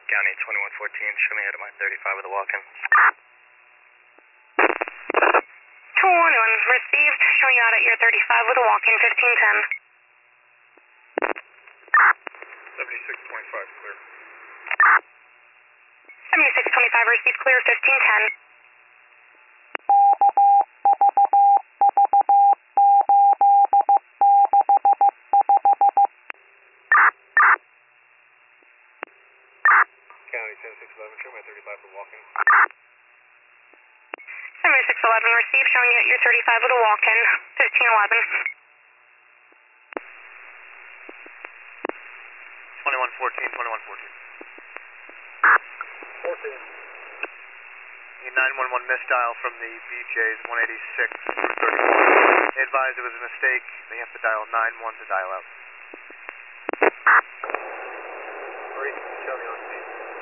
County 2114, show me out at my 35 with a walk-in. 21 received, showing you out at your 35 with a walk-in, 1510. 7625, clear. 7625 received, clear, 1510. County 10611, show me at 35 with a walk-in. 7611 received, showing you at your 35 with a walk-in, 1511. 2114, 2114. 14. A 911 misdial from the BJ's 186 through 34. They advised it was a mistake. They have to dial 91 to dial out. 3, show me on scene.